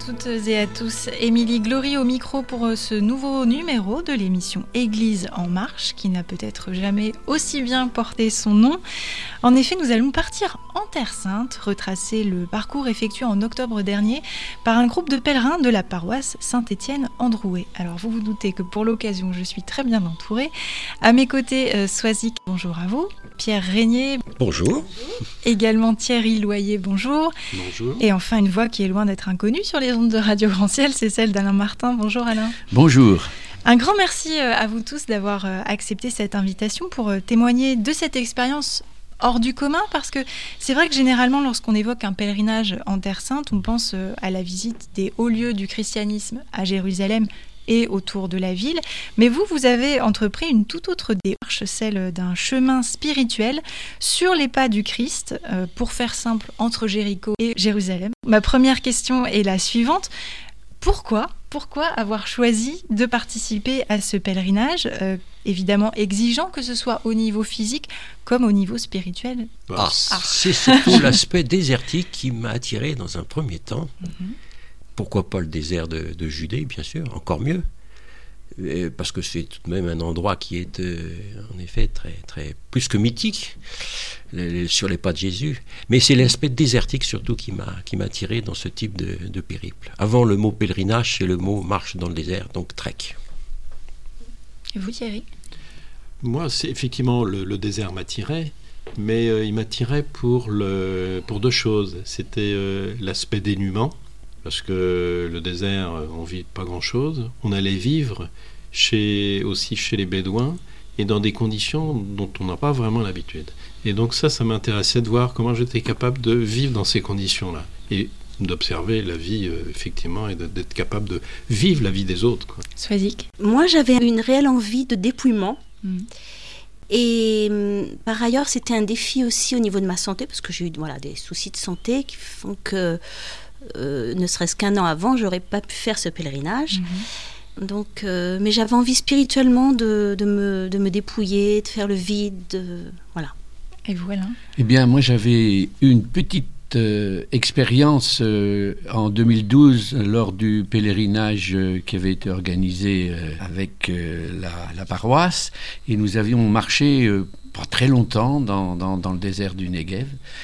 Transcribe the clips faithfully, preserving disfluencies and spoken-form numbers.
toutes et à tous, Émilie Glory au micro pour ce nouveau numéro de l'émission Église en marche qui n'a peut-être jamais aussi bien porté son nom. En effet, nous allons partir en Terre Sainte, retracer le parcours effectué en octobre dernier par un groupe de pèlerins de la paroisse Saint-Étienne-Androuet. Alors vous vous doutez que pour l'occasion, je suis très bien entourée. À mes côtés, euh, Soisic, bonjour à vous. Pierre Régnier. Bonjour. Également Thierry Loyer, bonjour. Bonjour. Et enfin, une voix qui est loin d'être inconnue sur les ondes de Radio Grand Ciel, c'est celle d'Alain Martin. Bonjour Alain. Bonjour. Un grand merci à vous tous d'avoir accepté cette invitation pour témoigner de cette expérience hors du commun, parce que c'est vrai que généralement, lorsqu'on évoque un pèlerinage en Terre Sainte, on pense à la visite des hauts lieux du christianisme à Jérusalem et autour de la ville. Mais vous, vous avez entrepris une toute autre démarche, celle d'un chemin spirituel sur les pas du Christ, euh, pour faire simple, entre Jéricho et Jérusalem. Ma première question est la suivante. Pourquoi Pourquoi avoir choisi de participer à ce pèlerinage, euh, évidemment exigeant, que ce soit au niveau physique comme au niveau spirituel? Ah, ah. C'est surtout l'aspect désertique qui m'a attiré dans un premier temps. Mm-hmm. Pourquoi pas le désert de, de Judée, bien sûr, encore mieux, et parce que c'est tout de même un endroit qui est euh, en effet très, très, plus que mythique, les, sur les pas de Jésus. Mais c'est l'aspect désertique surtout qui m'a, qui m'a attiré dans ce type de, de périple. Avant le mot pèlerinage, c'est le mot marche dans le désert, donc trek. Et vous, Thierry? Moi, c'est effectivement le, le désert m'attirait, mais euh, il m'attirait pour, le, pour deux choses. C'était euh, l'aspect dénuement. Parce que le désert, on vit pas grand-chose. On allait vivre chez, aussi chez les Bédouins et dans des conditions dont on n'a pas vraiment l'habitude. Et donc ça, ça m'intéressait de voir comment j'étais capable de vivre dans ces conditions-là. Et d'observer la vie, euh, effectivement, et de, d'être capable de vivre la vie des autres. Soisic. Moi, j'avais une réelle envie de dépouillement. Mm. Et par ailleurs, c'était un défi aussi au niveau de ma santé, parce que j'ai eu voilà, des soucis de santé qui font que Euh, ne serait-ce qu'un an avant, j'aurais pas pu faire ce pèlerinage. Mmh. Donc, euh, mais j'avais envie spirituellement de, de, me, de me dépouiller, de faire le vide, de, voilà. Et voilà. Eh bien, moi, j'avais une petite euh, expérience euh, en deux mille douze lors du pèlerinage euh, qui avait été organisé euh, avec euh, la, la paroisse, et nous avions marché euh, pas très longtemps dans, dans, dans le désert du Negev,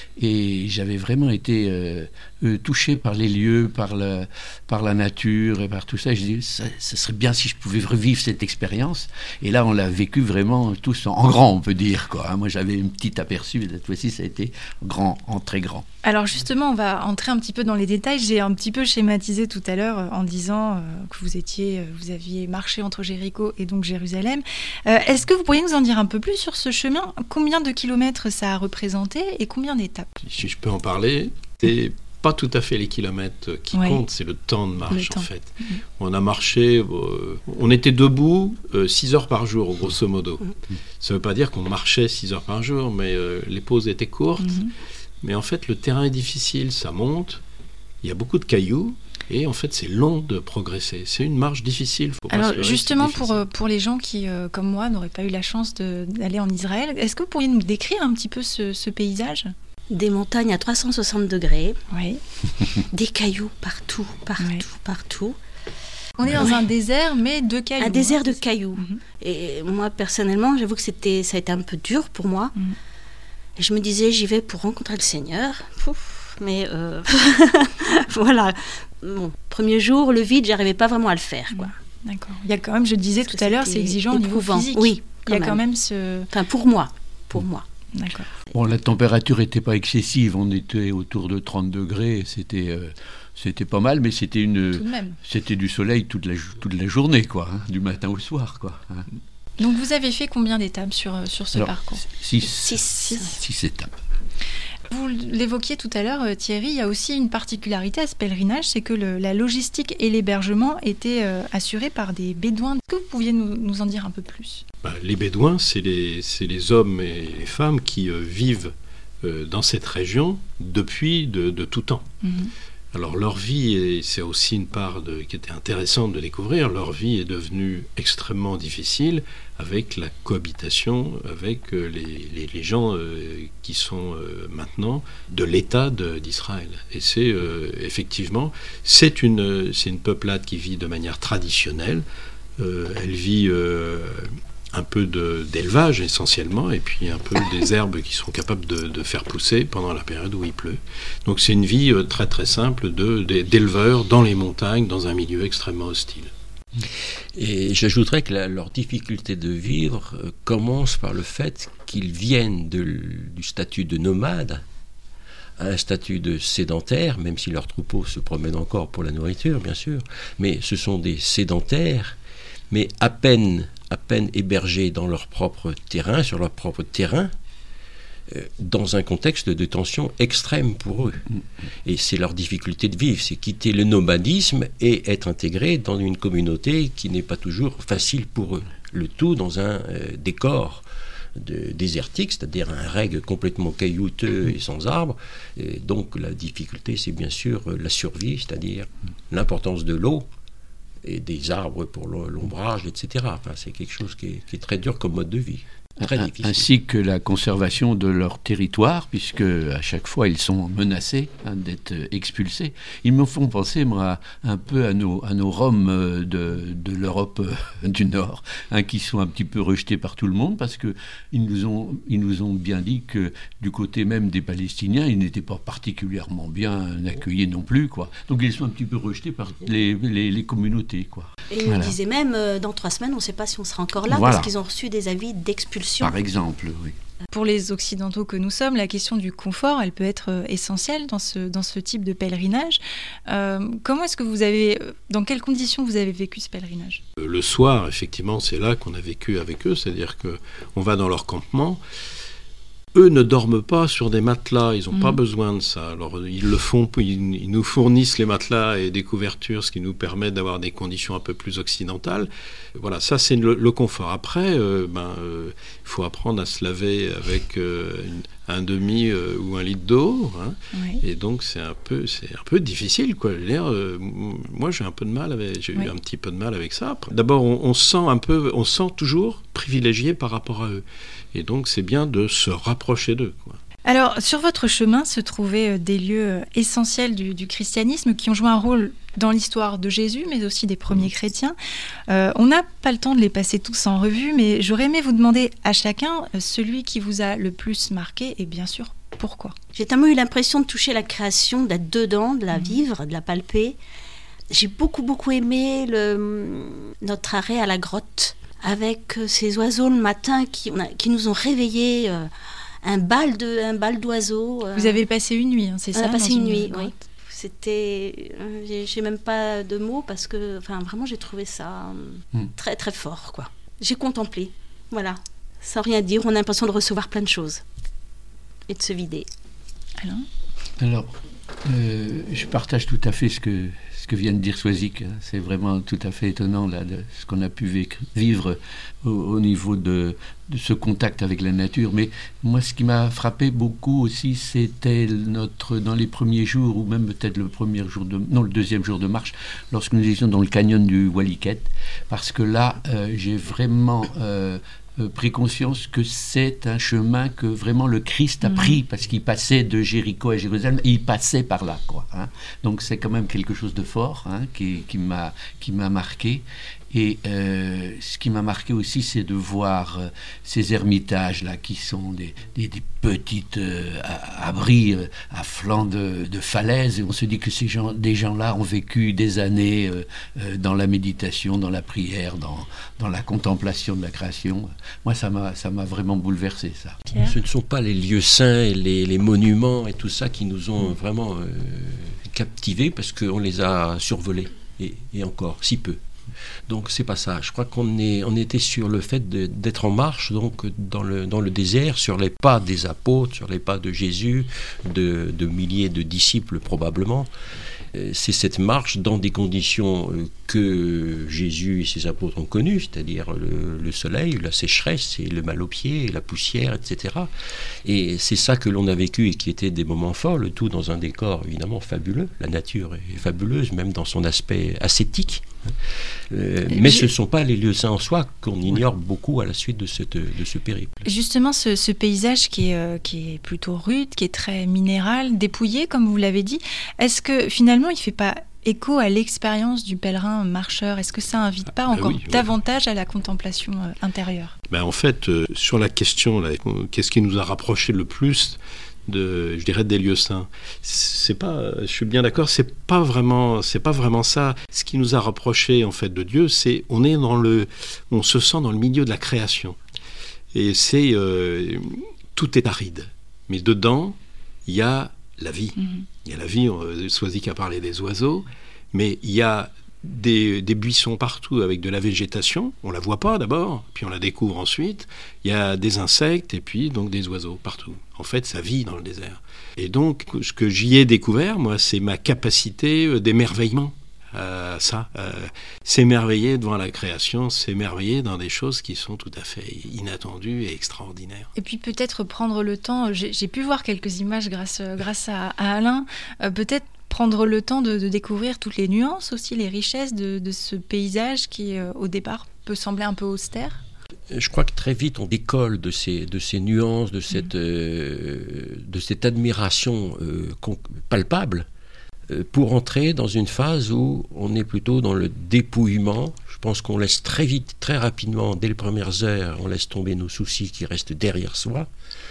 et j'avais vraiment été euh, euh, touché par les lieux, par la, par la nature et par tout ça. Et je dis, ça, ça serait bien si je pouvais revivre cette expérience. Et là, on l'a vécu vraiment tous en, en grand, on peut dire, quoi. Moi, j'avais une petite aperçu, mais cette fois-ci, ça a été grand, en très grand. Alors justement, on va entrer un petit peu dans les détails. J'ai un petit peu schématisé tout à l'heure en disant euh, que vous étiez, euh, vous aviez marché entre Jéricho et donc Jérusalem. Euh, est-ce que vous pourriez nous en dire un peu plus sur ce chemin? Combien de kilomètres ça a représenté et combien d'étapes? Si je peux en parler, c'est pas tout à fait les kilomètres qui ouais. comptent, c'est le temps de marche temps. en fait. Mmh. On a marché, euh, on était debout six euh, heures par jour, grosso modo. Mmh. Ça veut pas dire qu'on marchait six heures par jour, mais euh, les pauses étaient courtes. Mmh. Mais en fait, le terrain est difficile, ça monte, il y a beaucoup de cailloux, et en fait, c'est long de progresser. C'est une marche difficile. Faut pas Alors, se leurrer, justement, pour, pour les gens qui, euh, comme moi, n'auraient pas eu la chance de, d'aller en Israël, est-ce que vous pourriez nous décrire un petit peu ce, ce paysage? Des montagnes à trois cent soixante degrés, oui. Des cailloux partout, partout, oui. partout. On est dans oui. un désert, mais de cailloux. Un désert hein, de cailloux. Mm-hmm. Et moi, personnellement, j'avoue que c'était, ça a été un peu dur pour moi. Mm. Et je me disais, j'y vais pour rencontrer le Seigneur. Pouf, mais euh... voilà. Bon, premier jour, le vide, j'arrivais pas vraiment à le faire, quoi. Mm. D'accord. Il y a quand même, je disais tout à l'heure, c'est exigeant éprouvant. Au niveau physique. Oui, il y a même. quand même ce... Enfin, pour moi, pour mm. moi. D'accord. Bon, la température n'était pas excessive, on était autour de trente degrés, c'était, euh, c'était pas mal, mais c'était, une, c'était du soleil toute la, toute la journée, quoi, hein, du matin au soir, quoi. Hein. Donc vous avez fait combien d'étapes sur, sur ce Alors, parcours? Six. Six. Six. Six étapes. Vous l'évoquiez tout à l'heure, Thierry, il y a aussi une particularité à ce pèlerinage, c'est que le, la logistique et l'hébergement étaient euh, assurés par des Bédouins. Est-ce que vous pouviez nous, nous en dire un peu plus? Bah, les Bédouins, c'est les, c'est les hommes et les femmes qui euh, vivent euh, dans cette région depuis de, de tout temps. Mmh. Alors leur vie, et c'est aussi une part de, qui était intéressante de découvrir, leur vie est devenue extrêmement difficile avec la cohabitation avec euh, les, les, les gens euh, qui sont euh, maintenant de l'État de, d'Israël. Et c'est euh, effectivement, c'est une, c'est une peuplade qui vit de manière traditionnelle. Euh, elle vit euh, un peu de, d'élevage essentiellement, et puis un peu des herbes qui sont capables de, de faire pousser pendant la période où il pleut. Donc c'est une vie euh, très très simple de, de, d'éleveurs dans les montagnes, dans un milieu extrêmement hostile. Et j'ajouterais que la, leur difficulté de vivre euh, commence par le fait qu'ils viennent de, du statut de nomade à un statut de sédentaire, même si leurs troupeaux se promènent encore pour la nourriture, bien sûr, mais ce sont des sédentaires, mais à peine, à peine hébergés dans leur propre terrain, sur leur propre terrain, euh, dans un contexte de tension extrême pour eux. Et c'est leur difficulté de vivre, c'est quitter le nomadisme et être intégré dans une communauté qui n'est pas toujours facile pour eux. Le tout dans un euh, décor de, désertique, c'est-à-dire un règne complètement caillouteux et sans arbres. Et donc la difficulté, c'est bien sûr la survie, c'est-à-dire l'importance de l'eau et des arbres pour l'ombrage, et cetera. Enfin, c'est quelque chose qui est, qui est très dur comme mode de vie. Très difficile. Ainsi que la conservation de leur territoire, puisque à chaque fois ils sont menacés hein, d'être expulsés. Ils me font penser, moi, un peu à nos, à nos Roms de, de l'Europe du Nord, hein, qui sont un petit peu rejetés par tout le monde, parce qu'ils nous ont, ils nous ont bien dit que du côté même des Palestiniens, ils n'étaient pas particulièrement bien accueillis non plus, quoi. Donc ils sont un petit peu rejetés par les, les, les communautés, quoi. Et ils voilà. nous disaient même, euh, dans trois semaines, on ne sait pas si on sera encore là, voilà. parce qu'ils ont reçu des avis d'expulsion. Par exemple, oui. Pour les Occidentaux que nous sommes, la question du confort, elle peut être essentielle dans ce, dans ce type de pèlerinage. Euh, comment est-ce que vous avez, dans quelles conditions vous avez vécu ce pèlerinage ? Le soir, effectivement, c'est là qu'on a vécu avec eux, c'est-à-dire qu'on va dans leur campement. Eux ne dorment pas sur des matelas, ils n'ont mmh. pas besoin de ça. Alors ils le font, ils, ils nous fournissent les matelas et des couvertures, ce qui nous permet d'avoir des conditions un peu plus occidentales. Voilà, ça c'est le, le confort. Après, euh, ben, euh, il faut apprendre à se laver avec euh, une, un demi euh, ou un litre d'eau, hein. Oui. Et donc c'est un peu, c'est un peu difficile, quoi. Je veux dire, euh, moi j'ai un peu de mal avec, j'ai oui. eu un petit peu de mal avec ça. D'abord, on, on sent un peu, on sent toujours privilégié par rapport à eux. Et donc, c'est bien de se rapprocher d'eux, quoi. Alors, sur votre chemin se trouvaient des lieux essentiels du, du christianisme qui ont joué un rôle dans l'histoire de Jésus, mais aussi des premiers chrétiens. Euh, on n'a pas le temps de les passer tous en revue, mais j'aurais aimé vous demander à chacun celui qui vous a le plus marqué et bien sûr, pourquoi ? J'ai tellement eu l'impression de toucher la création, d'être dedans, de la mmh. vivre, de la palper. J'ai beaucoup, beaucoup aimé le, notre arrêt à la grotte, avec ces oiseaux le matin qui, on a, qui nous ont réveillés, euh, un bal de, un bal d'oiseaux. Euh. Vous avez passé une nuit, hein, c'est on ça ? On a passé une nuit, oui. C'était, euh, j'ai, j'ai même pas de mots parce que, enfin, vraiment, j'ai trouvé ça euh, mm. très, très fort, quoi. J'ai contemplé, voilà, sans rien dire. On a l'impression de recevoir plein de choses et de se vider. Alors, Alors euh, je partage tout à fait ce que. Ce que vient de dire Soisic, c'est vraiment tout à fait étonnant là, de ce qu'on a pu véc- vivre au, au niveau de, de ce contact avec la nature. Mais moi, ce qui m'a frappé beaucoup aussi, c'était notre, dans les premiers jours, ou même peut-être le premier jour de, non, le deuxième jour de marche, lorsque nous étions dans le canyon du Waliket, parce que là, euh, j'ai vraiment euh, Euh, pris conscience que c'est un chemin que vraiment le Christ a mmh. pris, parce qu'il passait de Jéricho à Jérusalem et il passait par là, quoi, hein. Donc c'est quand même quelque chose de fort, hein, qui, qui, m'a, qui m'a marqué. Et euh, ce qui m'a marqué aussi, c'est de voir euh, ces ermitages-là, qui sont des, des, des petites euh, abris euh, à flanc de, de falaise. Et on se dit que ces gens, des gens-là ont vécu des années euh, euh, dans la méditation, dans la prière, dans, dans la contemplation de la création. Moi, ça m'a, ça m'a vraiment bouleversé, ça. Pierre ? Ce ne sont pas les lieux saints et les, les monuments et tout ça qui nous ont mmh. vraiment euh, captivés, parce qu'on les a survolés, et, et encore, si peu. Donc c'est pas ça. Je crois qu'on est, on était sur le fait de, d'être en marche, donc dans le, dans le désert, sur les pas des apôtres, sur les pas de Jésus, de, de milliers de disciples probablement. c'est cette marche dans des conditions que Jésus et ses apôtres ont connues, c'est-à-dire le, le soleil, la sécheresse, et le mal aux pieds, et la poussière, et cetera. Et c'est ça que l'on a vécu et qui était des moments forts, le tout dans un décor évidemment fabuleux. La nature est fabuleuse, même dans son aspect ascétique. Euh, mais ce ne sont pas les lieux saints en soi qu'on ignore beaucoup à la suite de, cette, de ce périple. Justement, ce, ce paysage qui est, euh, qui est plutôt rude, qui est très minéral, dépouillé, comme vous l'avez dit, est-ce que finalement il ne fait pas écho à l'expérience du pèlerin marcheur? Est-ce que ça n'invite pas encore ah oui, davantage oui. à la contemplation euh, intérieure? Ben en fait, euh, sur la question, là, qu'est-ce qui nous a rapprochés le plus de, je dirais, des lieux saints. C'est pas, je suis bien d'accord, c'est pas vraiment, c'est pas vraiment ça. Ce qui nous a rapprochés en fait de Dieu, c'est on est dans le, on se sent dans le milieu de la création. Et c'est, euh, tout est aride, mais dedans il y a la vie. Mm-hmm. Il y a la vie. Soisic a parlé des oiseaux, mais il y a Des, des buissons partout avec de la végétation, on la voit pas d'abord, puis on la découvre ensuite. Il y a des insectes et puis donc des oiseaux partout. En fait, ça vit dans le désert. Et donc, ce que j'y ai découvert, moi, c'est ma capacité d'émerveillement. Euh, ça, euh, s'émerveiller devant la création, s'émerveiller dans des choses qui sont tout à fait inattendues et extraordinaires. Et puis peut-être prendre le temps, j'ai, j'ai pu voir quelques images grâce, grâce à, à Alain, euh, peut-être prendre le temps de, de découvrir toutes les nuances aussi, les richesses de, de ce paysage qui, euh, au départ, peut sembler un peu austère. Je crois que très vite, on décolle de ces, de ces nuances, de cette, mmh. euh, de cette admiration euh, palpable, euh, pour entrer dans une phase où on est plutôt dans le dépouillement. Je pense qu'on laisse très vite, très rapidement, dès les premières heures, on laisse tomber nos soucis qui restent derrière soi.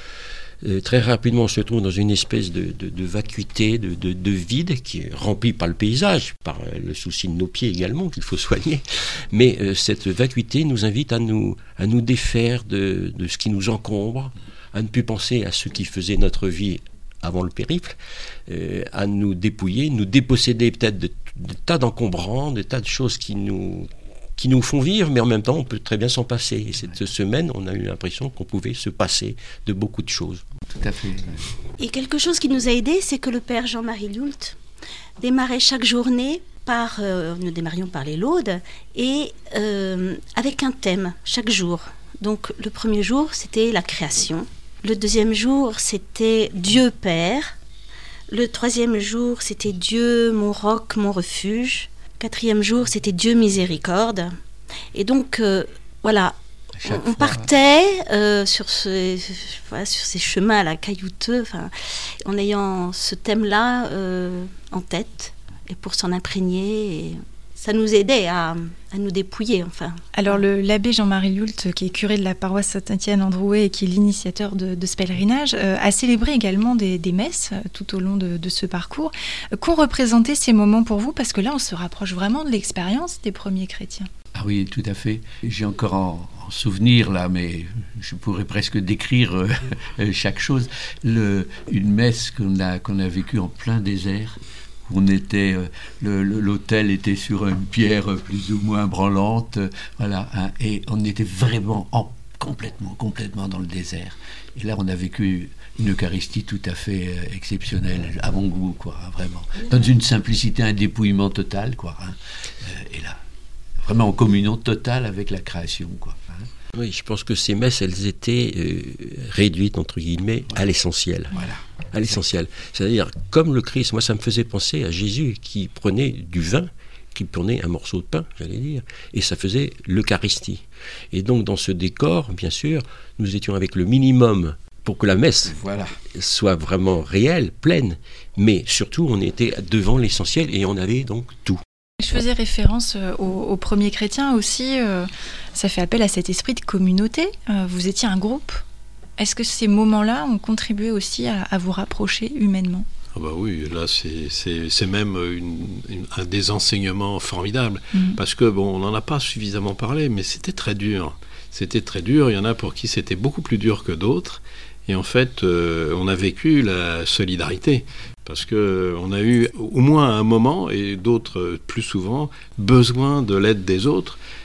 Euh, très rapidement, on se trouve dans une espèce de, de, de vacuité, de, de, de vide qui est rempli par le paysage, par le souci de nos pieds également, qu'il faut soigner. Mais euh, cette vacuité nous invite à nous, à nous défaire de, de ce qui nous encombre, à ne plus penser à ce qui faisait notre vie avant le périple, euh, à nous dépouiller, nous déposséder peut-être de, de tas d'encombrants, de tas de choses qui nous... qui nous font vivre, mais en même temps, on peut très bien s'en passer. Et cette semaine, on a eu l'impression qu'on pouvait se passer de beaucoup de choses. Tout à fait. Et quelque chose qui nous a aidés, c'est que le père Jean-Marie Lioult démarrait chaque journée par, euh, nous démarrions par les laudes, et euh, avec un thème, chaque jour. Donc le premier jour, c'était la création. Le deuxième jour, c'était Dieu Père. Le troisième jour, c'était Dieu, mon roc, mon refuge. Quatrième jour, c'était Dieu miséricorde. Et donc, euh, voilà, on, on partait euh, sur, ce, voilà, sur ces chemins là, caillouteux, en ayant ce thème-là euh, en tête, et pour s'en imprégner. Et ça nous aidait à, à nous dépouiller, enfin. Alors, le, l'abbé Jean-Marie Lioult, qui est curé de la paroisse Saint-Étienne-Androuet et qui est l'initiateur de, de ce pèlerinage, euh, a célébré également des, des messes euh, tout au long de, de ce parcours. Euh, qu'ont représenté ces moments pour vous? Parce que là, on se rapproche vraiment de l'expérience des premiers chrétiens. Ah oui, tout à fait. J'ai encore en, en souvenir, là, mais je pourrais presque décrire euh, chaque chose. Le, une messe qu'on a, qu'on a vécue en plein désert. On était, le, le, l'hôtel était sur une pierre plus ou moins branlante, voilà, hein, et on était vraiment en, complètement, complètement dans le désert. Et là, on a vécu une Eucharistie tout à fait euh, exceptionnelle, à mon goût, quoi, hein, vraiment, dans une simplicité, un dépouillement total, quoi. Hein, euh, et là, vraiment en communion totale avec la création, quoi. Hein. Oui, je pense que ces messes, elles étaient euh, réduites, entre guillemets, voilà. à l'essentiel. Voilà. À l'essentiel. C'est-à-dire, comme le Christ, moi ça me faisait penser à Jésus qui prenait du vin, qui prenait un morceau de pain, j'allais dire, et ça faisait l'Eucharistie. Et donc dans ce décor, bien sûr, nous étions avec le minimum pour que la messe voilà. soit vraiment réelle, pleine, mais surtout on était devant l'essentiel et on avait donc tout. Je faisais référence aux, aux premiers chrétiens aussi, euh, ça fait appel à cet esprit de communauté, euh, vous étiez un groupe. Est-ce que ces moments-là ont contribué aussi à, à vous rapprocher humainement? Ah bah oui, là c'est, c'est, c'est même une, une, un des enseignements formidables, mmh. parce que bon, on n'en a pas suffisamment parlé, mais c'était très dur. C'était très dur, il y en a pour qui c'était beaucoup plus dur que d'autres, et en fait, euh, on a vécu la solidarité, parce qu'on a eu au moins à un moment, et d'autres plus souvent, besoin de l'aide des autres,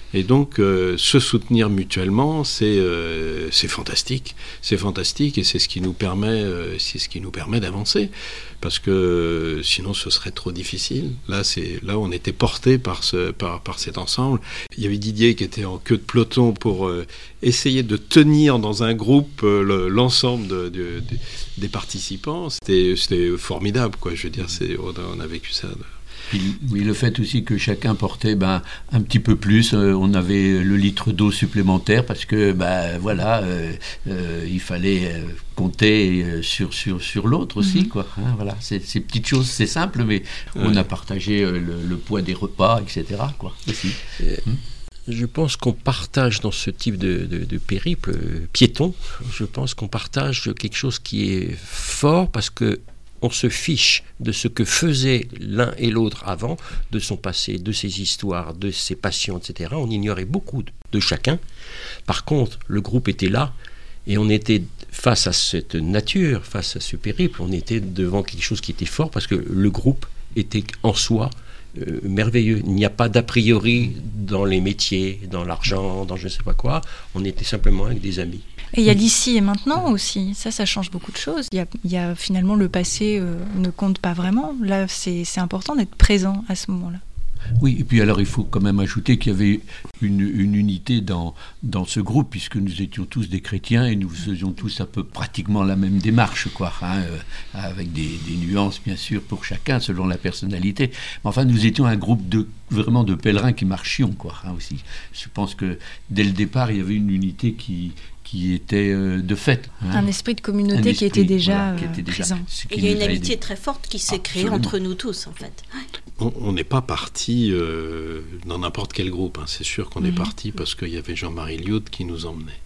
Et donc, euh, se soutenir mutuellement, c'est, euh, c'est fantastique. C'est fantastique et c'est ce qui nous permet, euh, c'est ce qui nous permet d'avancer. Parce que euh, sinon, ce serait trop difficile. Là, c'est, là on était porté par, ce, par, par cet ensemble. Il y avait Didier qui était en queue de peloton pour euh, essayer de tenir dans un groupe euh, le, l'ensemble de, de, de, des participants. C'était, c'était formidable, quoi. Je veux dire, c'est, on, a, on a vécu ça. Puis, oui, le fait aussi que chacun portait ben, un petit peu plus, euh, on avait le litre d'eau supplémentaire parce que ben, voilà, euh, euh, il fallait euh, compter euh, sur, sur, sur l'autre aussi. Mm-hmm. Quoi, hein, voilà. c'est, ces petites choses, c'est simple, mais ouais. on a partagé euh, le, le poids des repas, et cetera. Quoi, aussi. Euh, hum. Je pense qu'on partage dans ce type de, de, de périple euh, piéton, je pense qu'on partage quelque chose qui est fort parce que on se fiche de ce que faisaient l'un et l'autre avant, de son passé, de ses histoires, de ses passions, et cetera. On ignorait beaucoup de chacun. Par contre, le groupe était là et on était face à cette nature, face à ce périple, on était devant quelque chose qui était fort parce que le groupe était en soi euh, merveilleux. Il n'y a pas d'a priori dans les métiers, dans l'argent, dans je ne sais pas quoi. On était simplement avec des amis. Et il y a l'ici et maintenant aussi. Ça, ça change beaucoup de choses. Il y a, il y a finalement le passé euh, ne compte pas vraiment. Là, c'est, c'est important d'être présent à ce moment-là. Oui, et puis alors il faut quand même ajouter qu'il y avait une, une unité dans, dans ce groupe, puisque nous étions tous des chrétiens et nous faisions tous un peu pratiquement la même démarche, quoi, hein, euh, avec des, des nuances bien sûr pour chacun selon la personnalité. Mais enfin, nous étions un groupe de vraiment de pèlerins qui marchions, quoi, hein, aussi. Je pense que dès le départ, il y avait une unité qui qui était euh, de fait. Hein. Un esprit de communauté esprit, qui était déjà, voilà, qui était déjà présent. Il y a une amitié aidé. Très forte qui s'est Absolument. Créée entre nous tous, en fait. On n'est pas parti euh, dans n'importe quel groupe. Hein. C'est sûr qu'on mmh. est parti parce qu'il y avait Jean-Marie Lioud qui nous emmenait.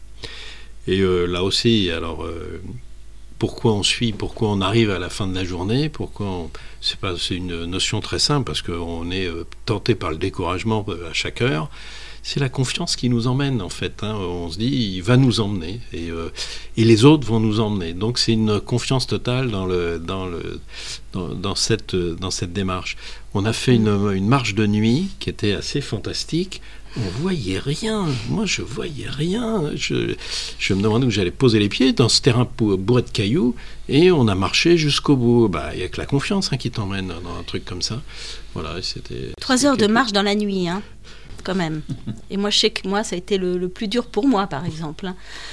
Et euh, là aussi, alors, euh, pourquoi on suit, pourquoi on arrive à la fin de la journée, pourquoi on, c'est, pas, c'est une notion très simple parce qu'on est euh, tenté par le découragement à chaque heure. C'est la confiance qui nous emmène, en fait. Hein. On se dit, il va nous emmener, et, euh, et les autres vont nous emmener. Donc, c'est une confiance totale dans, le, dans, le, dans, dans, cette, dans cette démarche. On a fait une, une marche de nuit qui était assez fantastique. On voyait rien. Moi, je voyais rien. Je, je me demandais où j'allais poser les pieds dans ce terrain bourré de cailloux, et on a marché jusqu'au bout. Bah, il n'y a que la confiance hein, qui t'emmène dans un truc comme ça. Voilà, c'était... Trois heures de marche dans la nuit, hein quand même. Et moi, je sais que moi, ça a été le, le plus dur pour moi, par exemple.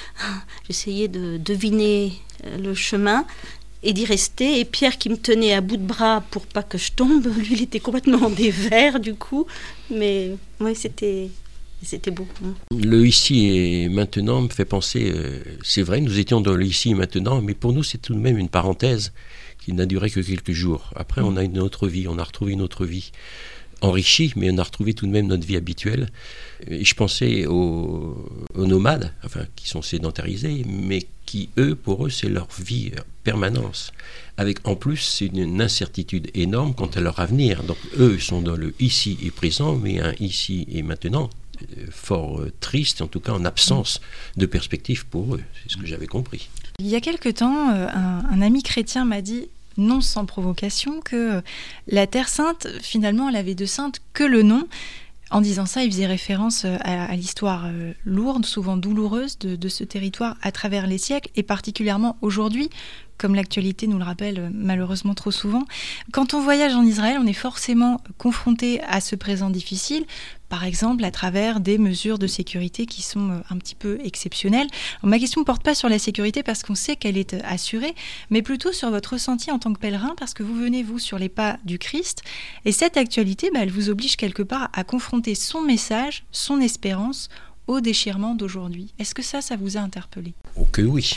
J'essayais de deviner le chemin et d'y rester. Et Pierre, qui me tenait à bout de bras pour pas que je tombe, lui, il était complètement en dévers, du coup. Mais oui, c'était, c'était beau. Le ici et maintenant me fait penser... Euh, c'est vrai, nous étions dans le ici et maintenant, mais pour nous, c'est tout de même une parenthèse qui n'a duré que quelques jours. Après, on a une autre vie, on a retrouvé une autre vie. Enrichi, mais on a retrouvé tout de même notre vie habituelle. Et je pensais aux, aux nomades, enfin, qui sont sédentarisés, mais qui, eux, pour eux, c'est leur vie permanence. Avec, en plus, c'est une, une incertitude énorme quant à leur avenir. Donc, eux sont dans le ici et présent, mais un ici et maintenant fort euh, triste, en tout cas en absence de perspective pour eux. C'est ce que j'avais compris. Il y a quelque temps, euh, un, un ami chrétien m'a dit, non sans provocation, que la Terre Sainte, finalement, elle avait de sainte que le nom. En disant ça, il faisait référence à, à l'histoire euh, lourde, souvent douloureuse, de, de ce territoire à travers les siècles, et particulièrement aujourd'hui, comme l'actualité nous le rappelle malheureusement trop souvent. Quand on voyage en Israël, on est forcément confronté à ce présent difficile, par exemple à travers des mesures de sécurité qui sont un petit peu exceptionnelles. Alors, ma question ne porte pas sur la sécurité parce qu'on sait qu'elle est assurée, mais plutôt sur votre ressenti en tant que pèlerin, parce que vous venez, vous, sur les pas du Christ, et cette actualité, bah, elle vous oblige quelque part à confronter son message, son espérance, au déchirement d'aujourd'hui. Est-ce que ça, ça vous a interpellé ? Oh que oui.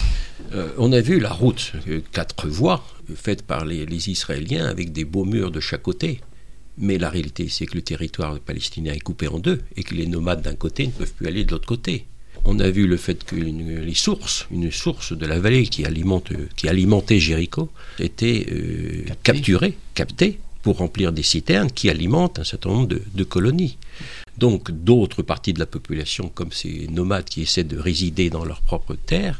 Euh, on a vu la route, euh, quatre voies, faite par les, les Israéliens avec des beaux murs de chaque côté. Mais la réalité, c'est que le territoire palestinien est coupé en deux et que les nomades d'un côté ne peuvent plus aller de l'autre côté. On a vu le fait que une, les sources, une source de la vallée qui, alimente, qui alimentait Jéricho, était euh, capturée, captée, pour remplir des citernes qui alimentent un certain nombre de, de colonies. Donc d'autres parties de la population, comme ces nomades qui essaient de résider dans leur propre terre,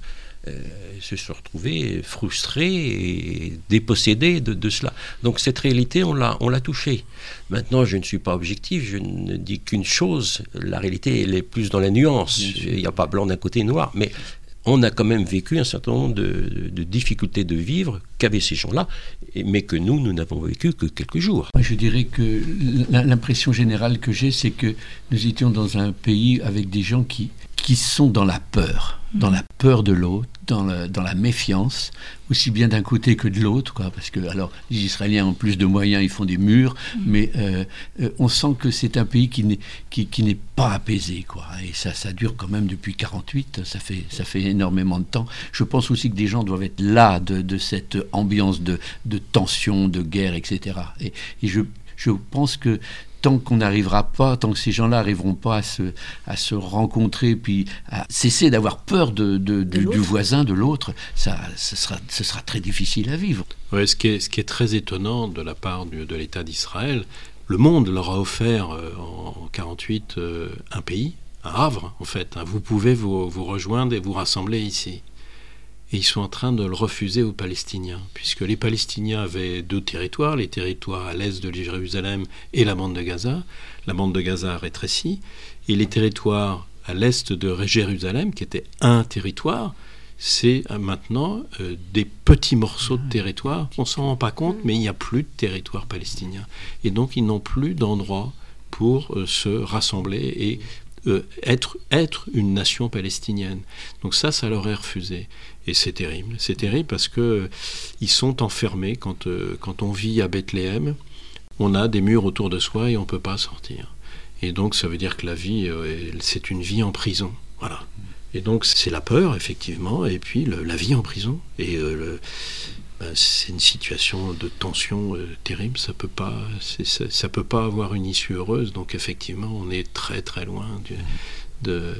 euh, se sont retrouvés frustrés et dépossédés de, de cela. Donc cette réalité, on l'a, on l'a touchée. Maintenant, je ne suis pas objectif, je ne dis qu'une chose, la réalité, elle est plus dans la nuance. Il n'y a pas blanc d'un côté, noir, mais on a quand même vécu un certain nombre de, de, de difficultés de vivre qu'avaient ces gens-là, mais que nous, nous n'avons vécu que quelques jours. Je dirais que l'impression générale que j'ai, c'est que nous étions dans un pays avec des gens qui, qui sont dans la peur, dans la peur de l'autre, dans la, dans la méfiance, aussi bien d'un côté que de l'autre, quoi, parce que alors les Israéliens ont plus de moyens, ils font des murs, mmh. mais euh, euh, on sent que c'est un pays qui n'est, qui, qui n'est pas apaisé, quoi, et ça, ça dure quand même depuis quarante-huit, ça fait, ça fait énormément de temps. Je pense aussi que des gens doivent être là de, de cette ambiance de, de tension, de guerre, et cetera. Et, et je, je pense que tant qu'on n'arrivera pas, tant que ces gens-là n'arriveront pas à se, à se rencontrer, puis à cesser d'avoir peur de, de, de, de du voisin, de l'autre, ça, ce sera, ce sera très difficile à vivre. Ouais, ce, qui est, ce qui est très étonnant de la part du, de l'État d'Israël, le monde leur a offert euh, en quarante-huit euh, un pays, un havre en fait. Hein. Vous pouvez vous, vous rejoindre et vous rassembler ici. Et ils sont en train de le refuser aux Palestiniens, puisque les Palestiniens avaient deux territoires, les territoires à l'est de Jérusalem et la bande de Gaza. La bande de Gaza a rétréci, et les territoires à l'est de Jérusalem, qui étaient un territoire, c'est maintenant euh, des petits morceaux de territoire. On ne s'en rend pas compte, mais il n'y a plus de territoire palestinien. Et donc ils n'ont plus d'endroit pour euh, se rassembler et euh, être, être une nation palestinienne. Donc ça, ça leur est refusé. Et c'est terrible. C'est terrible parce qu'ils euh, sont enfermés. Quand, euh, quand on vit à Bethléem, on a des murs autour de soi et on ne peut pas sortir. Et donc ça veut dire que la vie, euh, c'est une vie en prison. Voilà. Et donc c'est la peur, effectivement, et puis le, la vie en prison. Et euh, le, ben, c'est une situation de tension euh, terrible. Ça peut pas, c'est, ça, ça peut pas avoir une issue heureuse. Donc effectivement, on est très très loin du, de...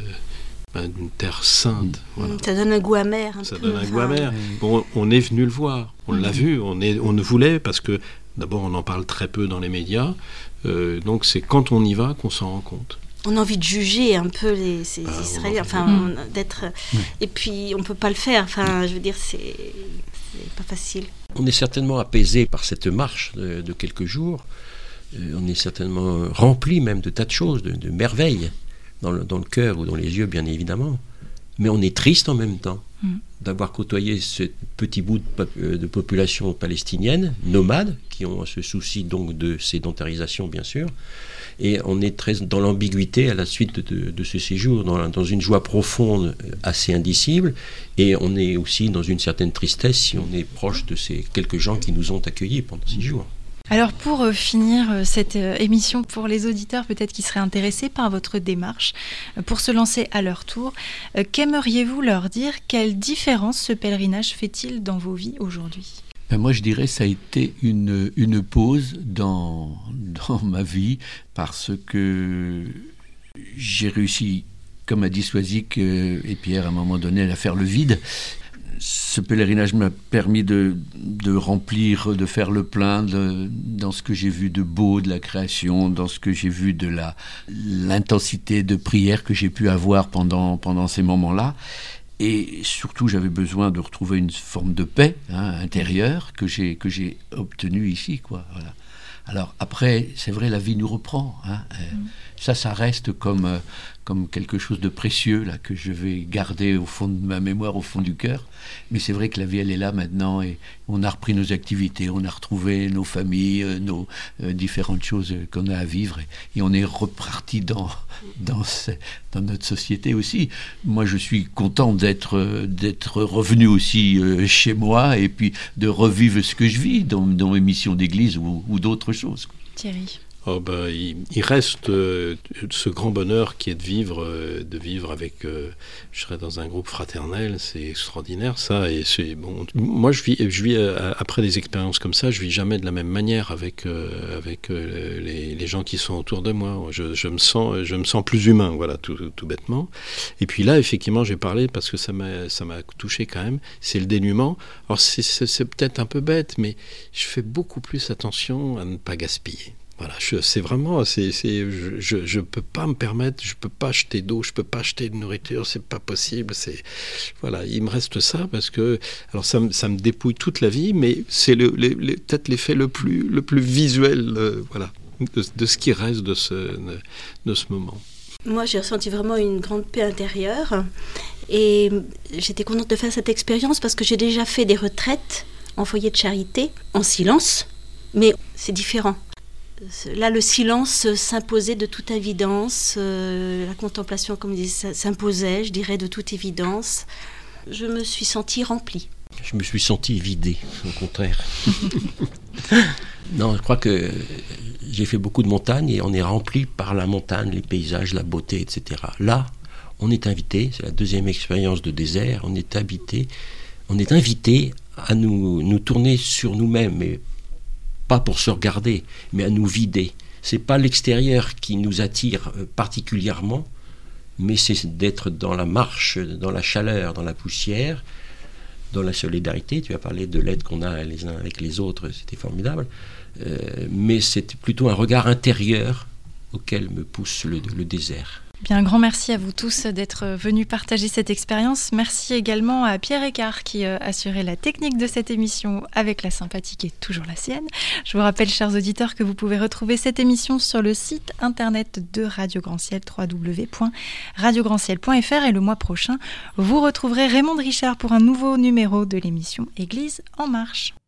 d'une terre sainte. Voilà. Ça donne un goût amer. Un ça peu, donne un enfin... goût amer. On, on est venu le voir, on mmh. l'a vu, on, est, on voulait, parce que d'abord on en parle très peu dans les médias, euh, donc c'est quand on y va qu'on s'en rend compte. On a envie de juger un peu les, ces bah, Israéliens, enfin, mmh. on, d'être... Mmh. Et puis on ne peut pas le faire, enfin, je veux dire, c'est, c'est pas facile. On est certainement apaisé par cette marche de, de quelques jours, euh, on est certainement rempli même de tas de choses, de, de merveilles. Dans le, dans le cœur ou dans les yeux, bien évidemment. Mais on est triste en même temps mmh. d'avoir côtoyé ce petit bout de, pop- de population palestinienne, nomade, qui ont ce souci donc de sédentarisation, bien sûr. Et on est très dans l'ambiguïté à la suite de, de ce séjour, dans, dans une joie profonde assez indicible. Et on est aussi dans une certaine tristesse si on est proche de ces quelques gens qui nous ont accueillis pendant six jours. Alors pour euh, finir euh, cette euh, émission, pour les auditeurs peut-être qui seraient intéressés par votre démarche, euh, pour se lancer à leur tour, euh, qu'aimeriez-vous leur dire? Quelle différence ce pèlerinage fait-il dans vos vies aujourd'hui? Ben moi je dirais que ça a été une, une pause dans, dans ma vie, parce que j'ai réussi, comme a dit Soisic euh, et Pierre à un moment donné, à faire le vide. Ce pèlerinage m'a permis de, de remplir, de faire le plein de, dans ce que j'ai vu de beau de la création, dans ce que j'ai vu de la, l'intensité de prière que j'ai pu avoir pendant, pendant ces moments-là. Et surtout, j'avais besoin de retrouver une forme de paix hein, intérieure que j'ai, que j'ai obtenue ici, quoi. Voilà. Alors après, c'est vrai, la vie nous reprend. Hein. Mmh. Ça, ça reste comme, euh, comme quelque chose de précieux là, que je vais garder au fond de ma mémoire, au fond du cœur. Mais c'est vrai que la vie, elle est là maintenant et on a repris nos activités, on a retrouvé nos familles, euh, nos euh, différentes choses qu'on a à vivre et, et on est reparti dans, dans, ce, dans notre société aussi. Moi, je suis content d'être, d'être revenu aussi euh, chez moi et puis de revivre ce que je vis dans, dans mes missions d'église ou, ou d'autres choses. Thierry. Oh ben, il, il reste euh, ce grand bonheur qui est de vivre, euh, de vivre avec. Euh, je serais dans un groupe fraternel, c'est extraordinaire ça. Et c'est bon. Moi, je vis, je vis euh, après des expériences comme ça, je vis jamais de la même manière avec euh, avec euh, les, les gens qui sont autour de moi. Je, je me sens, je me sens plus humain, voilà, tout, tout bêtement. Et puis là, effectivement, j'ai parlé parce que ça m'a, ça m'a touché quand même. C'est le dénuement. Alors c'est, c'est, c'est peut-être un peu bête, mais je fais beaucoup plus attention à ne pas gaspiller. Voilà, je, c'est vraiment, c'est, c'est, je, je peux pas me permettre, je peux pas acheter d'eau, je peux pas acheter de nourriture, c'est pas possible. C'est, voilà, il me reste ça parce que, alors ça, me, ça me dépouille toute la vie, mais c'est le, le, le, peut-être l'effet le plus, le plus visuel, euh, voilà, de, de ce qui reste de ce, de, de ce moment. Moi, j'ai ressenti vraiment une grande paix intérieure et j'étais contente de faire cette expérience parce que j'ai déjà fait des retraites en foyer de charité, en silence, mais c'est différent. Là, le silence s'imposait de toute évidence, euh, la contemplation, comme je disais, s'imposait, je dirais, de toute évidence. Je me suis sentie remplie. Je me suis sentie vidée, au contraire. Non, je crois que j'ai fait beaucoup de montagnes et on est rempli par la montagne, les paysages, la beauté, et cetera. Là, on est invité, c'est la deuxième expérience de désert, on est invité, on est invité à nous, nous tourner sur nous-mêmes, mais pas pour se regarder, mais à nous vider. C'est pas l'extérieur qui nous attire particulièrement, mais c'est d'être dans la marche, dans la chaleur, dans la poussière, dans la solidarité. Tu as parlé de l'aide qu'on a les uns avec les autres, c'était formidable. Euh, mais c'est plutôt un regard intérieur auquel me pousse le, le désert. Bien, un grand merci à vous tous d'être venus partager cette expérience. Merci également à Pierre Écart qui euh, assurait la technique de cette émission avec la sympathie qui est toujours la sienne. Je vous rappelle, chers auditeurs, que vous pouvez retrouver cette émission sur le site internet de Radio Grand Ciel, w w w point radio grand ciel point f r, et le mois prochain, vous retrouverez Raymond Richard pour un nouveau numéro de l'émission Église en marche.